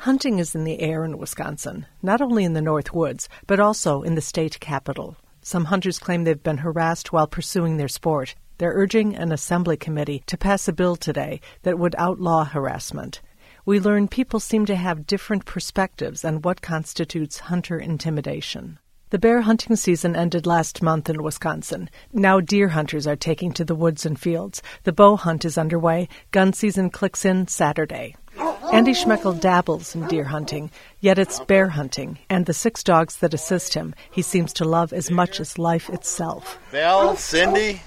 Hunting is in the air in Wisconsin, not only in the North Woods, but also in the state capital. Some hunters claim they've been harassed while pursuing their sport. They're urging an assembly committee to pass a bill today that would outlaw harassment. We learn people seem to have different perspectives on what constitutes hunter intimidation. The bear hunting season ended last month in Wisconsin. Now deer hunters are taking to the woods and fields. The bow hunt is underway. Gun season clicks in Saturday. Andy Schmeckel dabbles in deer hunting, yet it's bear hunting, and the 6 dogs that assist him he seems to love as much as life itself. Belle, Cindy,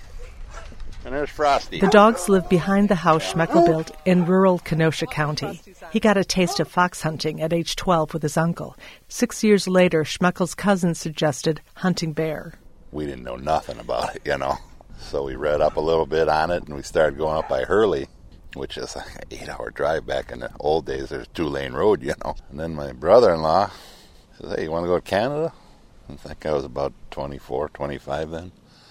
and there's Frosty. The dogs live behind the house Schmeckel built in rural Kenosha County. He got a taste of fox hunting at age 12 with his uncle. 6 years later, Schmeckel's cousin suggested hunting bear. We didn't know nothing about it, So we read up a little bit on it, and we started going up by Hurley, which is an 8-hour drive. Back in the old days. There's a 2-lane road, And then my brother-in-law says, hey, you want to go to Canada? I think I was about 24, 25 then.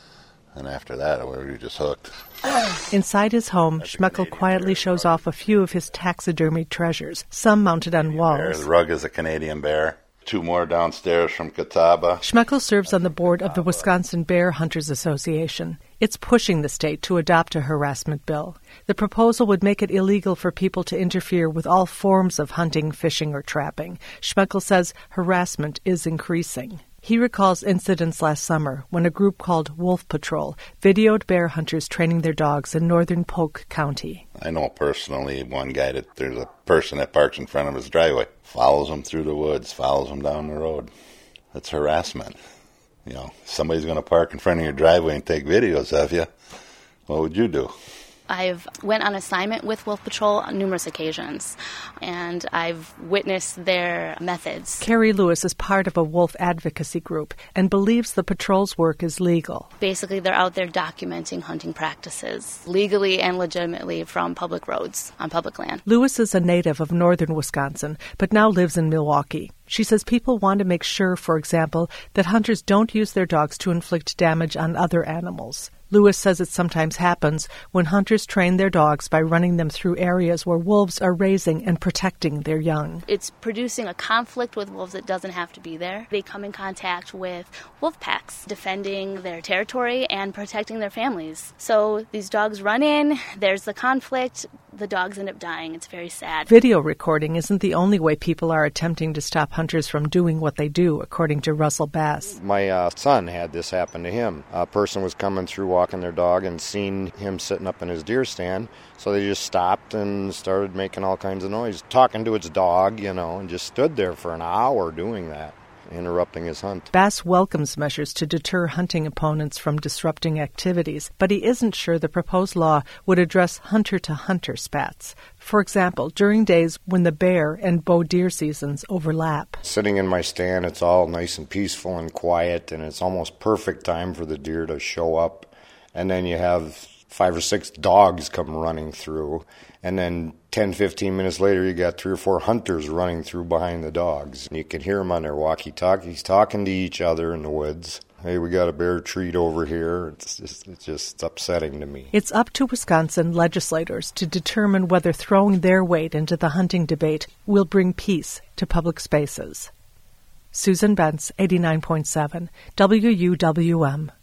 And after that, we were just hooked. Inside his home, Schmeckel quietly shows off a few of his taxidermied treasures, some mounted on walls. The rug is a Canadian bear. 2 more downstairs from Catawba. Schmeckel serves on the board of the Wisconsin Bear Hunters Association. It's pushing the state to adopt a harassment bill. The proposal would make it illegal for people to interfere with all forms of hunting, fishing, or trapping. Schmeckel says harassment is increasing. He recalls incidents last summer when a group called Wolf Patrol videoed bear hunters training their dogs in northern Polk County. I know personally one guy that there's a person that parks in front of his driveway, follows him through the woods, follows him down the road. That's harassment. Somebody's going to park in front of your driveway and take videos of you. What would you do? I've went on assignment with Wolf Patrol on numerous occasions, and I've witnessed their methods. Carrie Lewis is part of a wolf advocacy group and believes the patrol's work is legal. Basically, they're out there documenting hunting practices legally and legitimately from public roads on public land. Lewis is a native of northern Wisconsin, but now lives in Milwaukee. She says people want to make sure, for example, that hunters don't use their dogs to inflict damage on other animals. Lewis says it sometimes happens when hunters train their dogs by running them through areas where wolves are raising and protecting their young. It's producing a conflict with wolves that doesn't have to be there. They come in contact with wolf packs, defending their territory and protecting their families. So these dogs run in, there's the conflict, the dogs end up dying. It's very sad. Video recording isn't the only way people are attempting to stop hunters from doing what they do, according to Russell Bass. My son had this happen to him. A person was coming through walking their dog and seen him sitting up in his deer stand, so they just stopped and started making all kinds of noise, talking to its dog, and just stood there for an hour doing that, interrupting his hunt. Bass welcomes measures to deter hunting opponents from disrupting activities, but he isn't sure the proposed law would address hunter-to-hunter spats. For example, during days when the bear and bow deer seasons overlap. Sitting in my stand, it's all nice and peaceful and quiet, and it's almost perfect time for the deer to show up. And then you have 5 or 6 dogs come running through, and then 10, 15 minutes later, you got 3 or 4 hunters running through behind the dogs. And you can hear them on their walkie-talkies talking to each other in the woods. Hey, we got a bear treat over here. It's just upsetting to me. It's up to Wisconsin legislators to determine whether throwing their weight into the hunting debate will bring peace to public spaces. Susan Bentz, 89.7, WUWM.